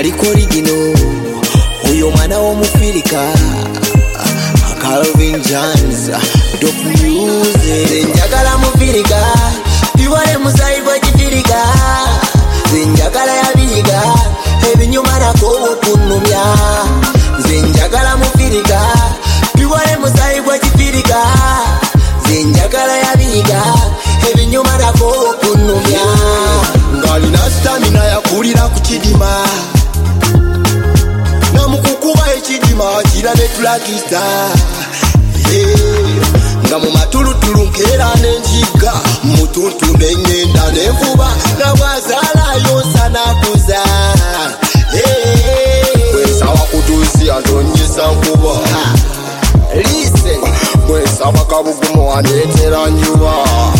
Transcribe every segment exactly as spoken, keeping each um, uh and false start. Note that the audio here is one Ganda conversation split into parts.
aliko original oyo mwana w'omufirika Calvin Jones Dop Music njagala mufirika biwale musayi gwa kifirika njagala yabiga ebinyuma nako okunumya njagala mufirika biwale musayi gwa kifirika njagala yabiga ebinyuma nako okunumya ngalina stamina yakulira ku kidima namukukuba ekidima kira ne tulakita nga mu matulutulu nkeera n'enjiga mutuntu n'engenda n'envuba nga bwazaalayo nsanakuza bwensaba kutuusi atonyesa nkuba lise bwensaba kabugumu aneetera njuba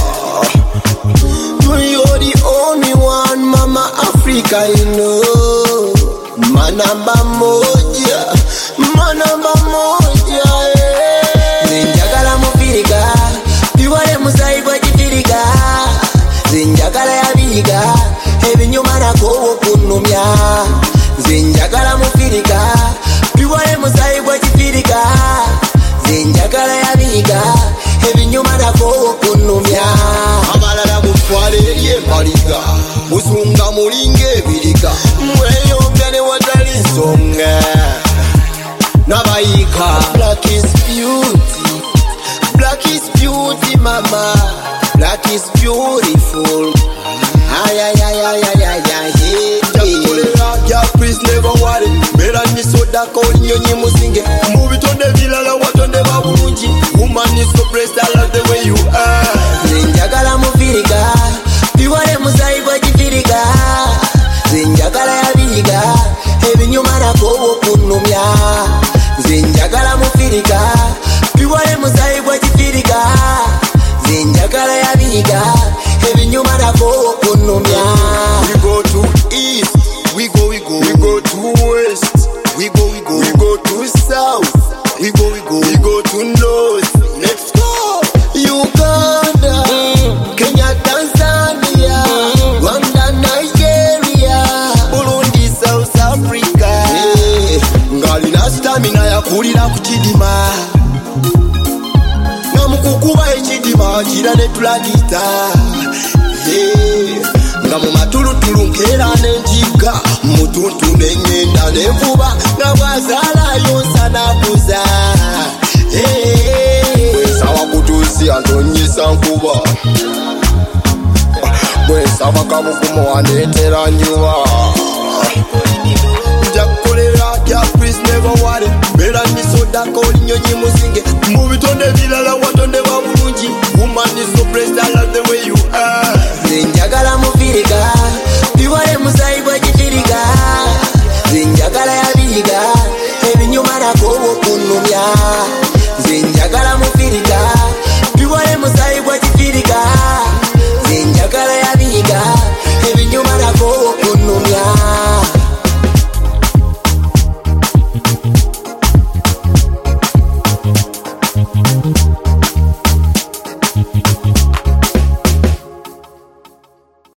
You're the only one, Mama Africa, you know. Manamba moja, manamba moja. Zinjagala mufirika, biwale musayi gwa kifirika. Zinjagala yabiga, ebinyuma nako okunumya. Zinjagala mufirika, biwale musayi gwa kifirika. Zinjagala yabiga, ebinyuma nako okunumya. Amalala mutwale eri empaliga, musunga mulinga ebiriga. Mweyombya ne watali nsonga nabayika. Black is beauty, black is beauty mama, black is beautiful. Ay ay ay ay ay ay ay hey. Jakolera ya please never worry. Mera ni soda ko nyonyi musinge. Mubitonde bilala watonde babulungi. Woman is so blessed, I love the way you are. Njagala mufirika, biwale musayi gwa kifirika. Njagala yabiga, ebinyuma nako okunumya. Njagala mufirika, biwale musayi gwa kifirika. Njagala yabiga, ebinyuma nako okunumya. We go to east, we go we go, we go to west, we go we go, we go to south, we go we go, we go to north. Let's go. Uganda, mm. Kenya, Tanzania, mm. Rwanda, Nigeria, Burundi, South Africa. Hey, ngalina stamina yakulira ku kidima namukukuba ekidima kira ne tulakita. Hey, nga mu matulutulu nkeera n'enjiga mutuntu n'engenda n'envuba nga bwazaalayo nsanakuza. Bwensaba kutuusi atonyesa nkuba bwensaba kabugumu aneetera njuba njakukolera kya please never worry. Mbeera nisodako linyonyi musinge mu bitonde bilala watonde